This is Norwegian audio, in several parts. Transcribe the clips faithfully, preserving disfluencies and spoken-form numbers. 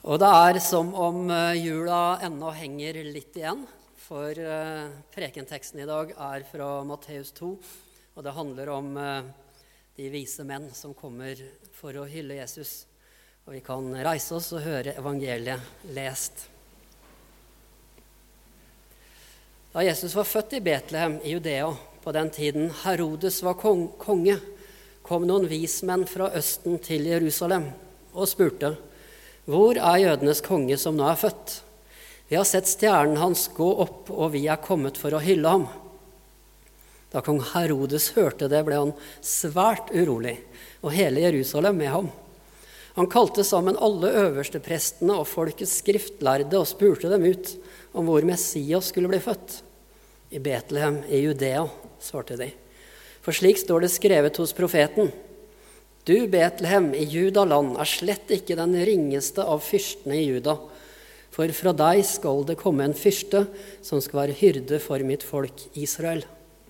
Og det er som om jula ennå henger litt igjen, for prekenteksten i dag er fra Matteus to, og det handler om de vise menn som kommer for å hylle Jesus. Og vi kan reise oss og høre evangeliet lest. Da Jesus var født i Betlehem i Judea, på den tiden Herodes var konge, kom noen vismenn fra Østen til Jerusalem og spurte: «Hvor er jødenes konge som nå er født? Vi har sett stjernen hans gå opp, og vi er kommet for å hylle ham.» Da kong Herodes hørte det, ble han svært urolig, og hele Jerusalem med ham. Han kalte sammen alle øverste prestene og folkets skriftlærde og spurte dem ut om hvor Messias skulle bli født. «I Betlehem i Judea», svarte de. «For slik står det skrevet hos profeten: Du, Betlehem, i Judaland, er slett ikke den ringeste av fyrstene i Juda, for fra deg skal det komme en fyrste som skal være hyrde for mitt folk Israel.»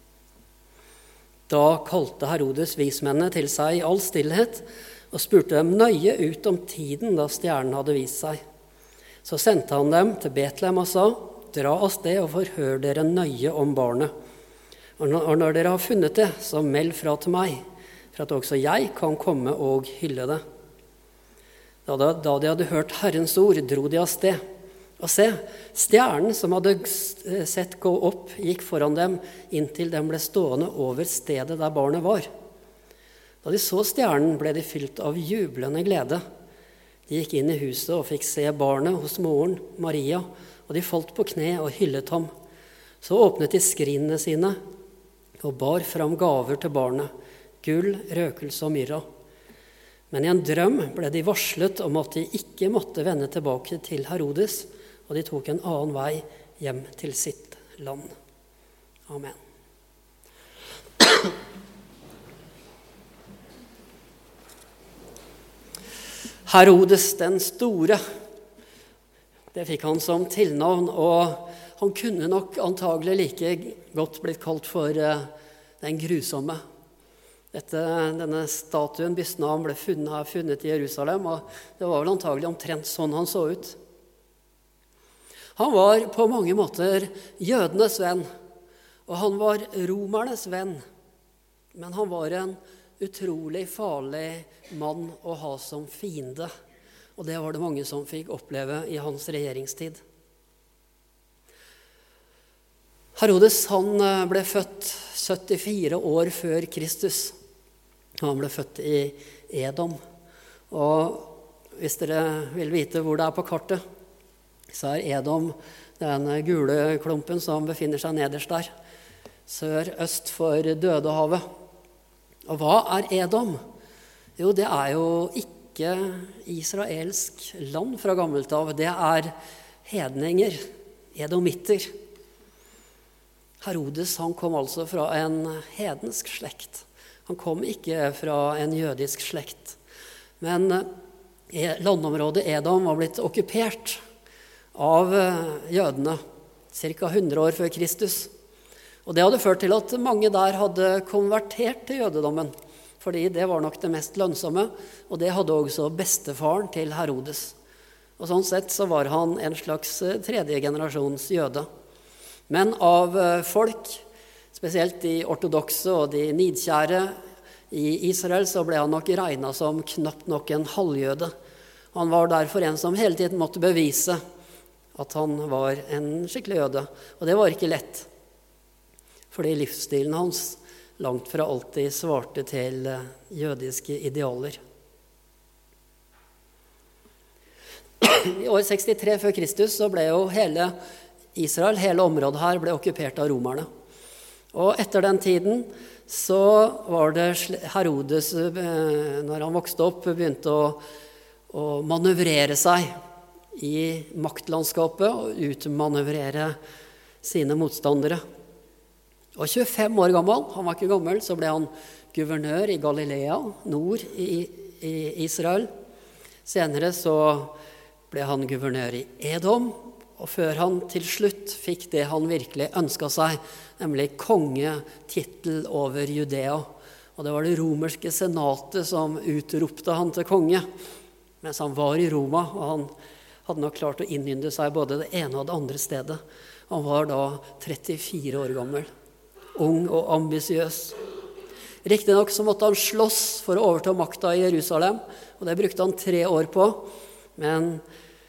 Da kalte Herodes vismennene til seg i all stillhet og spurte dem nøye ut om tiden da stjernen hadde vist seg. Så sendte han dem til Betlehem og sa: «Dra av sted og forhør dere nøye om barnet. Og når dere har funnet det, så meld fra til meg, for at også jeg kan komme og hylle det.» Da de hadde hørt Herrens ord, dro de av sted. Og se, stjernen som hadde sett gå opp, gikk foran dem, inntil den ble stående over stedet der barnet var. Da de så stjernen, ble de fylt av jublende glede. De gikk inn i huset og fikk se barnet hos moren, Maria, og de falt på kne og hyllet ham. Så åpnet de skrinene sine og bar fram gaver til barnet: gull, røkelse og myrra. Men i en drøm ble de varslet om at de ikke måtte vende tilbake til Herodes, og de tok en annen vei hjem til sitt land. Amen. Herodes den store, det fikk han som tilnavn, og han kunne nok antagelig like godt blitt kalt for den grusomme. Dette, denne statuen, bysten av ham, ble funnet, funnet i Jerusalem, og det var vel antagelig omtrent sånn han så ut. Han var på mange måter jødenes venn, og han var romernes venn, men han var en utrolig farlig mann å ha som fiende, og det var det mange som fikk oppleve i hans regjeringstid. Herodes han ble født syttifire år før Kristus. Han ble født i Edom. Og hvis dere vil vite hvor det er på kartet, så er Edom den gule klumpen som befinner seg nederst der, sør-øst for Dødehavet. Og hva er Edom? Jo, det er jo ikke israelsk land fra gammelt av. Det er hedninger, edomitter. Herodes han kom altså fra en hedensk slekt. Han kom ikke fra en jødisk slekt. Men landområdet Edom var blitt okkupert av jødene ca. hundre år før Kristus. Og det hadde ført til at mange der hadde konvertert til jødedommen, fordi det var nok det mest lønnsomme, og det hadde også bestefaren til Herodes. Og sånn sett så var han en slags tredje generasjons jøde. Men av folk, spesielt de ortodokse og de nidkjære i Israel, så ble han nok regnet som knapt nok en halvjøde. Han var derfor en som hele tiden måtte bevise at han var en skikkelig jøde. Og det var ikke lett, fordi livsstilen hans langt fra alltid svarte til jødiske idealer. I år sekstitre før Kristus så ble jo hele Israel, hele området her, ble okkupert av romerne. Og etter den tiden så var det Herodes, når han vokste opp, begynte å, å manøvrere seg i maktlandskapet og utmanøvrere sine motstandere. Og tjuefem år gammel, han var ikke gammel, så ble han guvernør i Galilea, nord i, i Israel. Senere så ble han guvernør i Edom, og før han til slutt fikk det han virkelig ønsket seg, nemlig kongetittel over Judea. Og det var det romerske senatet som utropte han til konge, mens han var i Roma, og han hadde nok klart å innynde seg både det ene og det andre stedet. Han var da trettifire år gammel, ung og ambisiøs. Riktignok så måtte han slåss for å overta makta i Jerusalem, og det brukte han tre år på, men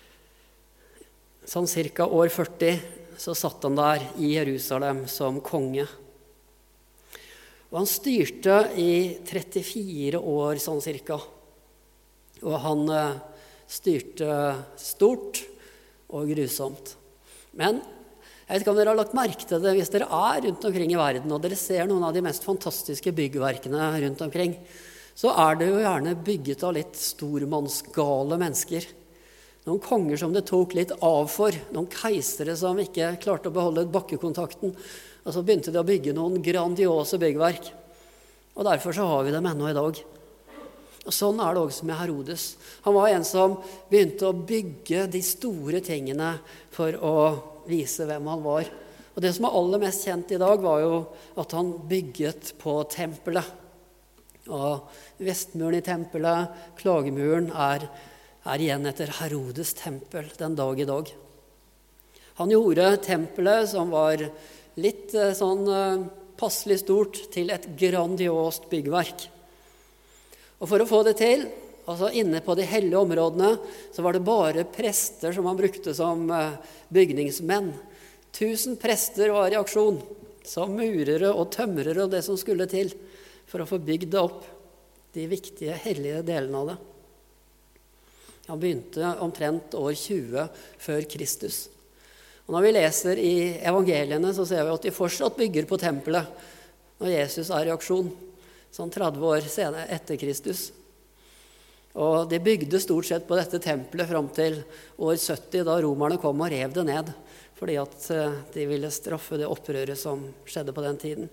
sånn cirka år førti så satt han der i Jerusalem som konge. Og han styrte i trettifire år sånn cirka, og han styrte stort og grusomt. Men jeg vet ikke om dere har lagt merke til det hvis dere er rundt omkring i verden, og dere ser noen av de mest fantastiske byggverkene rundt omkring, så er det jo gjerne bygget av litt stormannsgale mennesker. Noen konger som det tok litt av for, noen keisere som ikke klarte å beholde bakkekontakten, og så begynte de å bygge noen grandiose byggverk. Og derfor så har vi dem ennå i dag. Og sånn er det også med Herodes. Han var en som begynte å bygge de store tingene for å vise hvem han var. Og det som er aller mest kjent i dag var jo at han bygget på tempelet. Og vestmuren i tempelet, klagemuren, er, er igjen etter Herodes tempel den dag i dag. Han gjorde tempelet, som var litt sånn passelig stort, til et grandiost byggverk. Og for å få det til, altså inne på de hellige områdene, så var det bare prester som han brukte som bygningsmenn. Tusen prester var i aksjon, som murere og tømrere og det som skulle til, for å få bygd det opp, de viktige hellige delene av det. Han begynte omtrent år tjue før Kristus. Og når vi leser i evangeliene, så ser vi at de fortsatt bygger på tempelet når Jesus er i aksjon, sånn tretti år senere etter Kristus. Og de bygde stort sett på dette tempelet fram til år sytti, da romerne kom og rev det ned, fordi at de ville straffe det opprøret som skjedde på den tiden.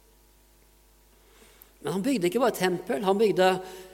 Men han bygde ikke bare tempel, han bygde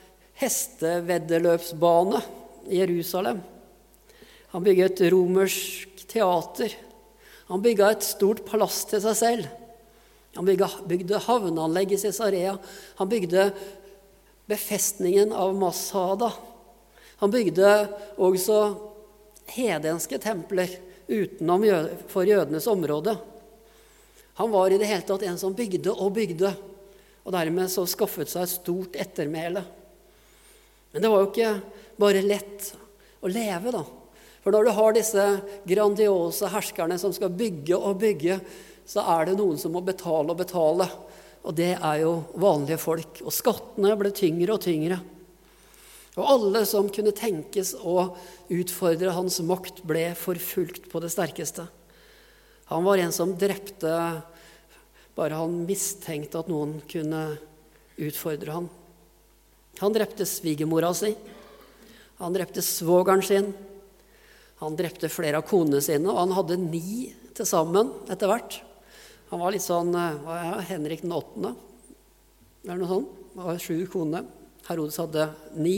hesteveddeløpsbane i Jerusalem. Han bygde et romersk teater. Han bygde et stort palass til seg selv. Han bygde, bygde havneanlegg i Cesarea. Han bygde befestningen av Masada. Han bygde også hedenske templer utenom for jødenes område. Han var i det hele tatt en som bygde og bygde, og dermed så skaffet seg et stort ettermæle. Men det var jo ikke bare lett å leve da. For når du har disse grandiose herskerne som skal bygge og bygge, så er det noen som må betale og betale. Og det er jo vanlige folk. Og skattene ble tyngre og tyngre. Og alle som kunne tenkes å utfordre hans makt, ble forfulgt på det sterkeste. Han var en som drepte bare han mistenkte at noen kunne utfordre ham. Han drepte svigermora si. Han drepte svogeren sin. Han drepte flere av konene sine, og han hadde ni til sammen etter hvert. Han var litt sånn, hva er det, Henrik den åttende, eller noe sånt. Han var sju koner. Herodes hadde ni.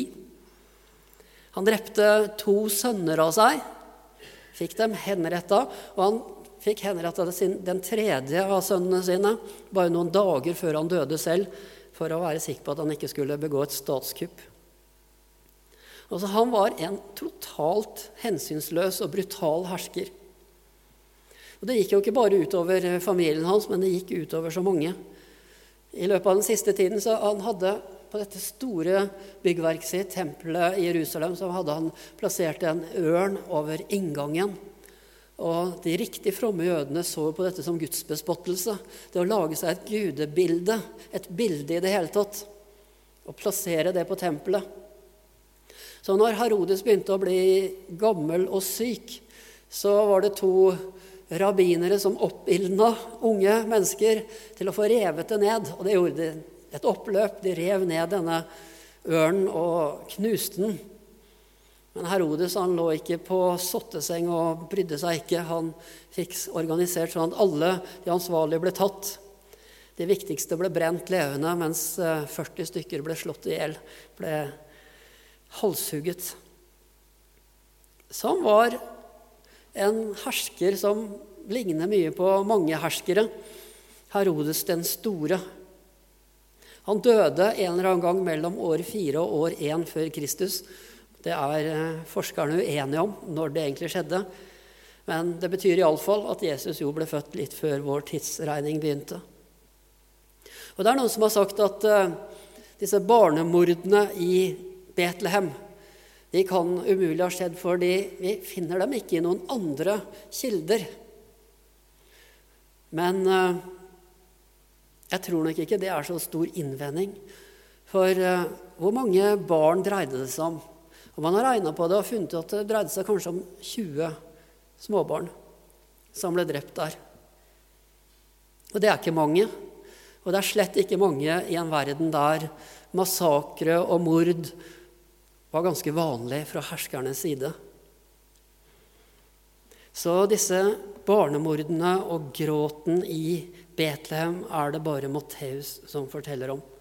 Han drepte to sønner av seg, fikk dem henrettet, og han fikk henrettet den tredje av sønnene sine, bare noen dager før han døde selv, for å være sikker på at han ikke skulle begå et statskupp. Altså, han var en totalt hensynsløs og brutal hersker. Og det gikk jo ikke bare utover familien hans, men det gikk utover så mange. I løpet av den siste tiden så han hadde på dette store byggverket sitt, tempelet i Jerusalem, så hadde han plassert en ørn over inngangen. Og de riktig fromme jødene så på dette som gudsbespottelse. Det å lage seg et gudebilde, et bilde i det hele tatt, og plassere det på tempelet. Så når Herodes begynte å bli gammel og syk, så var det to rabbinere som oppildna unge mennesker til å få revet det ned. Og det gjorde de et oppløp. De rev ned denne ørnen og knuste den. Men Herodes han lå ikke på sotteseng og brydde seg ikke. Han fikk organisert sånn at alle de ansvarlige ble tatt. De viktigste ble brent levende, mens førti stykker ble slått ihjel, ble halshugget. Så han var en hersker som ligner mye på mange herskere. Herodes den store. Han døde en eller annen gang mellom år fire og år én før Kristus, Det er forskerne uenige om når det egentlig skjedde. Men det betyr i alle fall at Jesus jo ble født litt før vår tidsregning begynte. Og det er noen som har sagt at uh, disse barnemordene i Betlehem, de kan umulig ha skjedd fordi vi finner dem ikke i noen andre kilder. Men uh, jeg tror nok ikke det er så stor innvending. For uh, hvor mange barn dreide det seg om? Og man har regnet på det og funnet at det dreide seg kanskje om tjue småbarn som ble drept der. Og det er ikke mange. Og det er slett ikke mange i en verden der massakre og mord var ganske vanlig fra herskernes side. Så disse barnemordene og gråten i Betlehem er det bare Matteus som forteller om.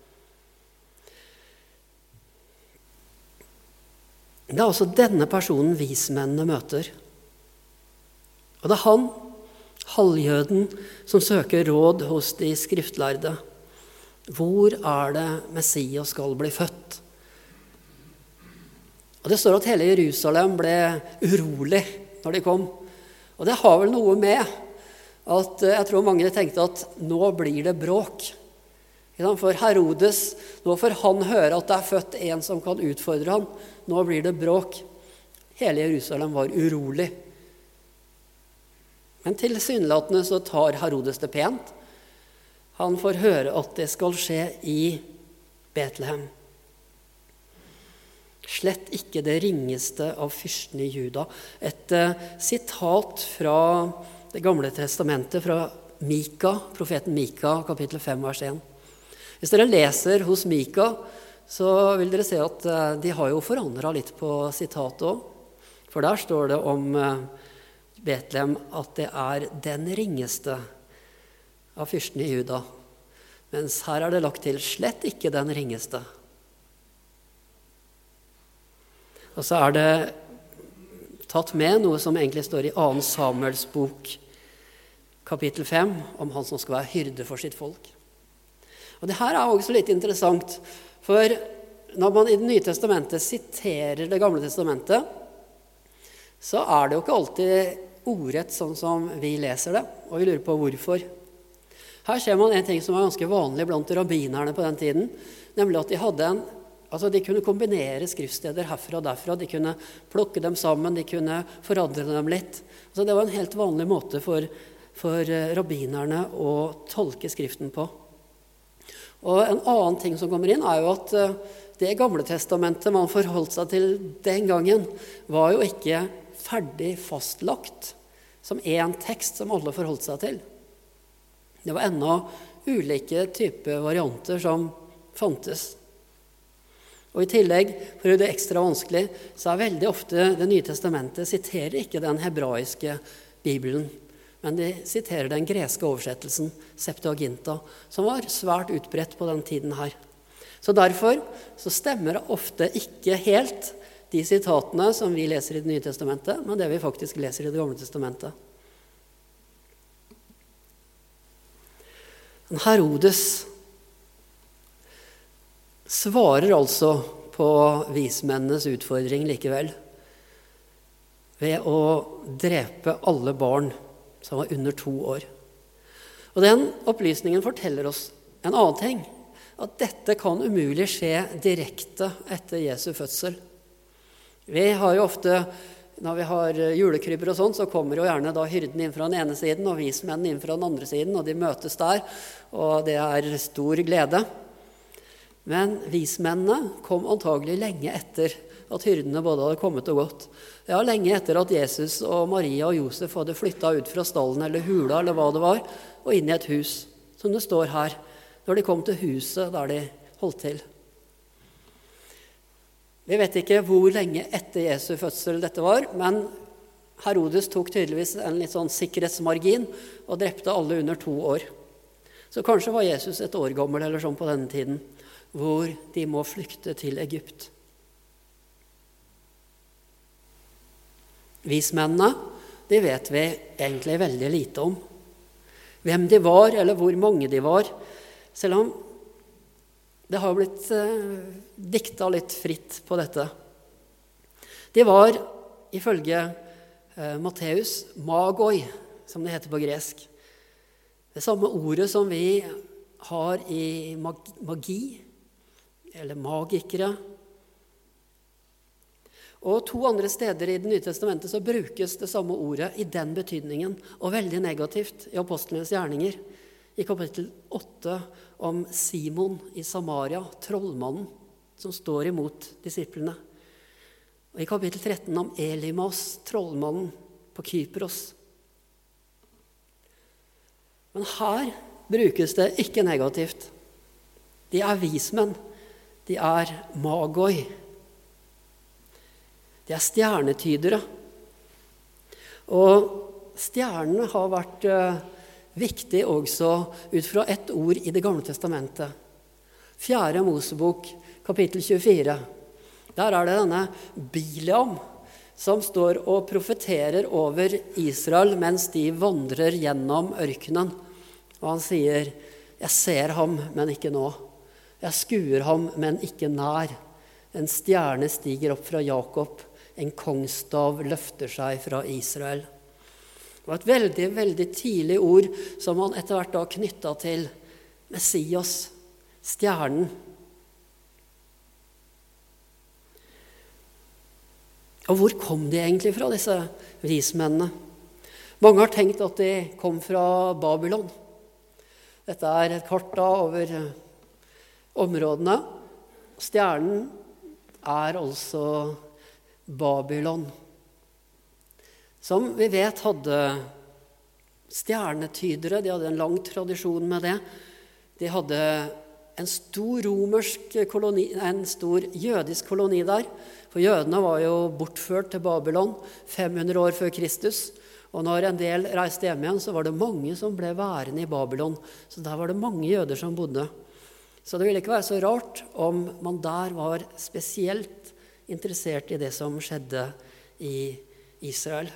Det er også denne personen vismennene møter. Og det er han, halvjøden, som søker råd hos de skriftlærde. Hvor er det Messias skal bli født? Og det står at hele Jerusalem ble urolig når de kom. Og det har vel noe med at jeg tror mange tenkte at nå blir det bråk. For Herodes, nå får han høre at det er født en som kan utfordre han. Nå blir det bråk. Hele Jerusalem var urolig. Men tilsynelatende så tar Herodes det pent. Han får høre at det skal skje i Betlehem. Slett ikke det ringeste av fyrsten i Juda. Et uh, sitat fra det gamle testamentet, fra Mika, profeten Mika, kapittel fem, vers én. Hvis dere leser hos Mika, så vil dere se at uh, de har jo forandret litt på sitatet også. For der står det om uh, Betlehem at det er den ringeste av fyrsten i Juda. Mens her er det lagt til slett ikke den ringeste. Og så er det tatt med noe som egentlig står i andre Samuels bok, kapittel fem, om han som skal være hyrde for sitt folk. Og det her er også litt interessant, for når man i Det nye testamentet siterer Det gamle testamentet, så er det jo ikke alltid ordrett sånn som vi leser det, og vi lurer på hvorfor. Her ser man en ting som var ganske vanlig blant rabbinerne på den tiden, nemlig at de hadde en Altså, de kunne kombinere skriftsteder herfra og derfra, de kunne plukke dem sammen, de kunne forandre dem litt. Altså, det var en helt vanlig måte for, for rabbinerne å tolke skriften på. Og en annen ting som kommer inn er jo at det gamle testamentet man forholdt seg til den gangen, var jo ikke ferdig fastlagt som en tekst som alle forholdt seg til. Det var enda ulike typer varianter som fantes. Og i tillegg, for å gjøre det ekstra vanskelig, så er veldig ofte Det nye testamentet siterer ikke den hebraiske Bibelen, men de siterer den greske oversettelsen, Septuaginta, som var svært utbredt på den tiden her. Så derfor så stemmer det ofte ikke helt de sitatene som vi leser i Det nye testamentet, men det vi faktisk leser i Det gamle testamentet. Herodes svarer altså på vismennenes utfordring likevel ved å drepe alle barn som var under to år. Og den opplysningen forteller oss en annen ting, at dette kan umulig skje direkte etter Jesu fødsel. Vi har jo ofte, når vi har julekrybber og sånn, så kommer jo gjerne da hyrden inn fra den ene siden og vismennene inn fra den andre siden, og de møtes der, og det er stor glede. Men vismennene kom antagelig lenge etter at hyrdene både hadde kommet og gått. Ja, lenge etter at Jesus og Maria og Josef hadde flyttet ut fra stallen eller hula eller hva det var, og inn i et hus, som det står her, når de kom til huset der de holdt til. Vi vet ikke hvor lenge etter Jesu fødsel dette var, men Herodes tok tydeligvis en litt sånn sikkerhetsmargin og drepte alle under to år. Så kanskje var Jesus et år gammel eller sånn på denne tiden, hvor de må flykte til Egypt. Vismennene, de vet vi egentlig veldig lite om. Hvem de var, eller hvor mange de var, selv om det har blitt eh, diktet litt fritt på dette. De var, ifølge eh, Matteus, magoi, som det heter på gresk. Det samme ordet som vi har i magi, eller magikere. Og to andre steder i Det nye testamentet så brukes det samme ordet i den betydningen, og veldig negativt i apostlenes gjerninger. I kapittel åtte om Simon i Samaria, trollmannen, som står imot disiplene. Og i kapittel tretten om Elimas, trollmannen på Kypros. Men her brukes det ikke negativt. De er vismenn. De er magoi. De er stjernetydere. Og stjernene har vært eh, viktig også ut fra ett ord i Det gamle testamentet. Fjerde Mosebok, kapittel tjuefire. Der er det denne Bileam som står og profeterer over Israel mens de vandrer gjennom ørkenen. Og han sier, jeg ser ham, men ikke nå. Jeg skuer ham, men ikke nær. En stjerne stiger opp fra Jakob. En kongsstav løfter seg fra Israel. Det var et veldig, veldig tidlig ord som han etter hvert da knyttet til Messias, stjernen. Og hvor kom de egentlig fra, disse vismennene? Mange har tenkt at de kom fra Babylon. Dette er et kart da over områdene. Stjernen er altså Babylon, som vi vet hadde stjernetydere. De hadde en lang tradisjon med det. De hadde en stor romersk koloni, en stor jødisk koloni der. For jødene var jo bortført til Babylon fem hundre år før Kristus. Og når en del reiste hjem igjen, så var det mange som ble værende i Babylon. Så der var det mange jøder som bodde. Så det ville ikke være så rart om man der var spesielt interessert i det som skjedde i Israel.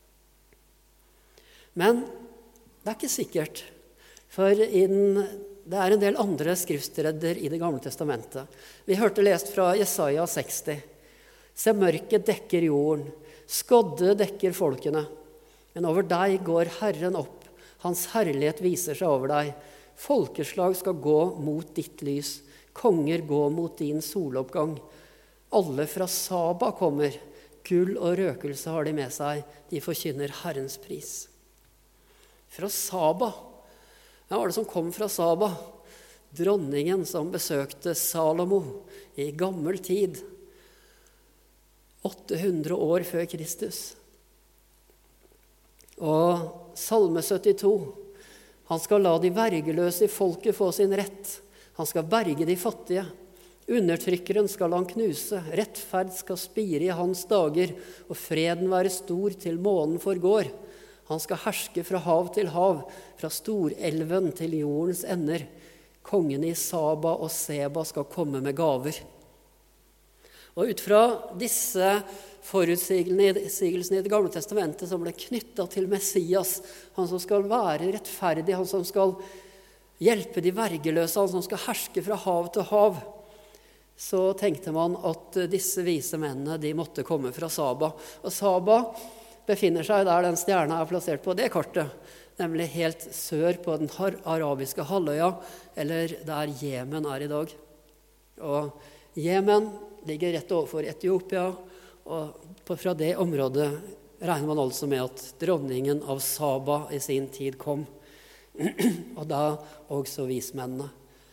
Men det er ikke sikkert, for inn, det er en del andre skriftsteder i Det gamle testamentet. Vi hørte lest fra Jesaja seksti. Se, mørket dekker jorden, skodde dekker folkene. Men over deg går Herren opp, hans herlighet viser seg over deg. Folkeslag skal gå mot ditt lys, konger gå mot din soloppgang. Alle fra Saba kommer, gull og røkelse har de med seg, de forkynner Herrens pris. Fra Saba, hvem var det som kom fra Saba? Dronningen som besøkte Salomo i gammel tid, åtte hundre år før Kristus. Og Salme syttito, han skal la de vergeløse i folket få sin rett, han skal berge de fattige. Undertrykkeren skal han knuse, rettferd skal spire i hans dager, og freden være stor til månen forgår. Han skal herske fra hav til hav, fra storelven til jordens ender. Kongene i Saba og Seba skal komme med gaver. Og ut fra disse forutsigelsene i Det gamle testamentet som ble knyttet til Messias, han som skal være rettferdig, han som skal hjelpe de vergeløse, han som skal herske fra hav til hav, så tenkte man at disse vise mennene, de måtte komme fra Saba. Og Saba befinner seg der den stjerna er plassert på det kartet, nemlig helt sør på den arabiske halvøya, eller der Jemen er i dag. Og Jemen ligger rett overfor Etiopia, og fra det området regner man altså med at dronningen av Saba i sin tid kom, og da også vismennene.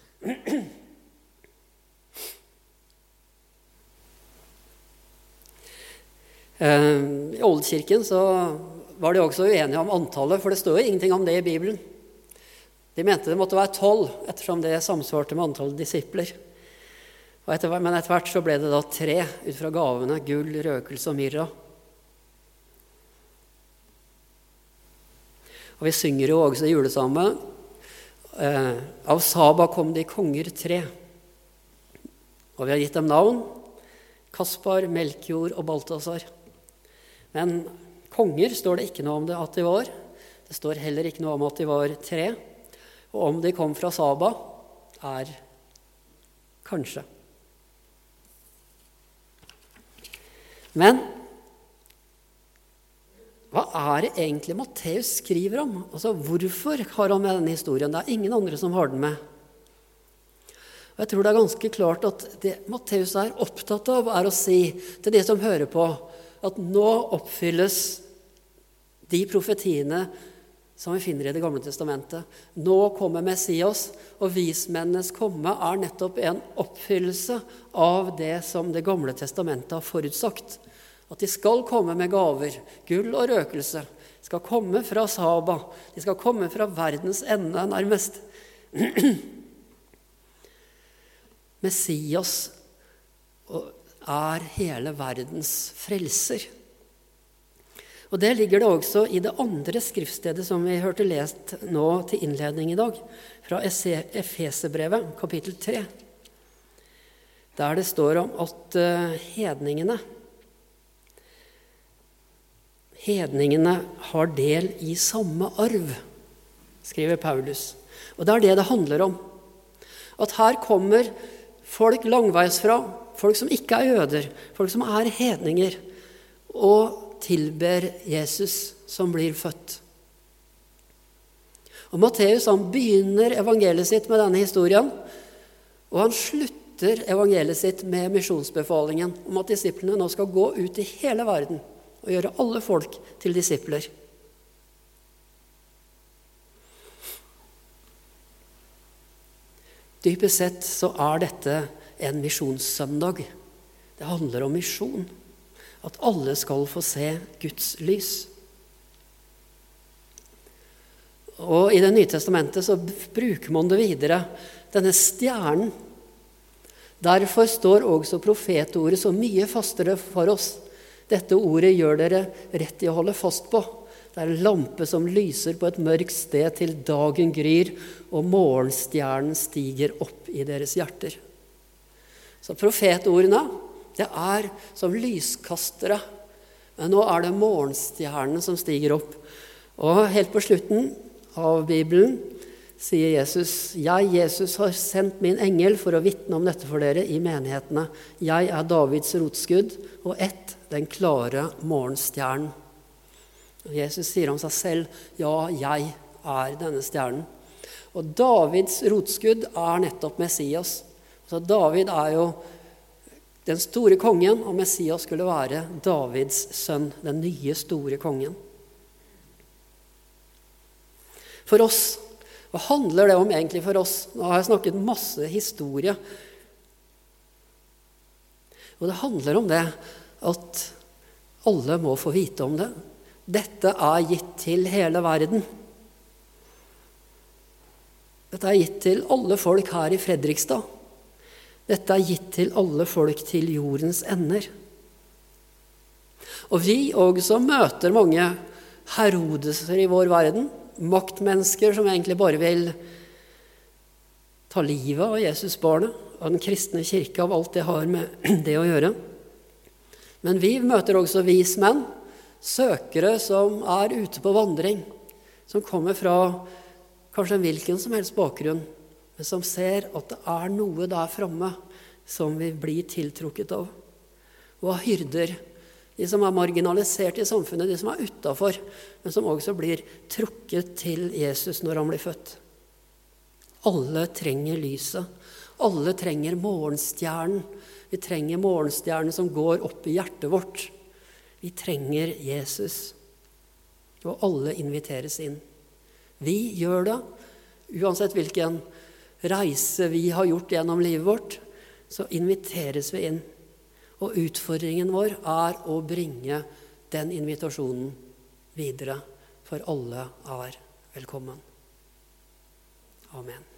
I Oldkirken så var de også uenige om antallet, for det står jo ingenting om det i Bibelen. De mente det måtte være tolv, ettersom det samsvarte med antallet disipler. Og etter, men etter hvert så ble det da tre ut fra gavene, gull, røkelse og myrra. Og vi synger jo også i julesalmen, eh, av Saba kom de konger tre. Og vi har gitt dem navn, Kaspar, Melkjord og Balthasar. Men konger står det ikke noe om det at de var. Det står heller ikke noe om at de var tre. Og om de kom fra Saba, er kanskje. Men hva er det egentlig Matteus skriver om? Altså, hvorfor har han med denne historien? Det er ingen andre som har den med. Og jeg tror det er ganske klart at det Matteus er opptatt av, er å si til de som hører på, at nå oppfylles de profetiene som vi finner i Det gamle testamentet. Nå kommer Messias, og vismennenes komme er nettopp en oppfyllelse av det som Det gamle testamentet har forutsagt. At de skal komme med gaver, gull og røkelse. De skal komme fra Saba. De skal komme fra verdens ende nærmest. Messias er hele verdens frelser. Og det ligger det også i det andre skriftstedet som vi hørte lest nå til innledning i dag, fra Efeserbrevet, kapittel tre, der det står om at hedningene Hedningene har del i samme arv, skriver Paulus. Og det er det det handler om. At her kommer folk langveisfra, folk som ikke er jøder, folk som er hedninger, og tilber Jesus som blir født. Og Matteus han begynner evangeliet sitt med denne historien, og han slutter evangeliet sitt med misjonsbefalingen om at disiplene nå skal gå ut i hele verden og gjøre alle folk til disipler. Dypest sett så er dette en misjonssøndag. Det handler om misjon. At alle skal få se Guds lys. Og i Det nye testamentet så bruker man det videre. Denne stjernen. Derfor står også profetordet så mye fastere for oss. Dette ordet gjør dere rett i å holde fast på. Det er en lampe som lyser på et mørkt sted til dagen gryr, og morgenstjernen stiger opp i deres hjerter. Så profetordene, det er som lyskastere. Men nå er det morgenstjernen som stiger opp. Og helt på slutten av Bibelen sier Jesus, jeg, Jesus, har sendt min engel for å vitne om dette for dere i menighetene. Jeg er Davids rotskudd, og ett, den klare morgenstjernen. Jesus sier om seg selv, ja, jeg er denne stjernen. Og Davids rotskudd er nettopp Messias. Så David er jo den store kongen, og Messias skulle være Davids sønn, den nye store kongen. For oss, hva handler det om egentlig for oss? Nå har jeg snakket masse historie. Og det handler om det at alle må få vite om det. Dette er gitt til hele verden. Dette er gitt til alle folk her i Fredrikstad. Dette er gitt til alle folk til jordens ender. Og vi også møter mange Herodeser i vår verden, maktmennesker som egentlig bare vil ta livet av Jesusbarnet, av den kristne kirke, av alt det har med det å gjøre. Men vi møter også vismenn, søkere som er ute på vandring, som kommer fra kanskje en hvilken som helst bakgrunn, men som ser at det er noe der fremme som vi blir tiltrukket av. Og av hyrder, de som er marginalisert i samfunnet, de som er utenfor, men som også blir trukket til Jesus når han blir født. Alle trenger lyset. Alle trenger morgenstjernen. Vi trenger morgenstjernen som går opp i hjertet vårt. Vi trenger Jesus. Og alle inviteres inn. Vi gjør det, uansett hvilken reise vi har gjort gjennom livet vårt, så inviteres vi inn. Og utfordringen vår er å bringe den invitasjonen videre, for alle er velkommen. Amen.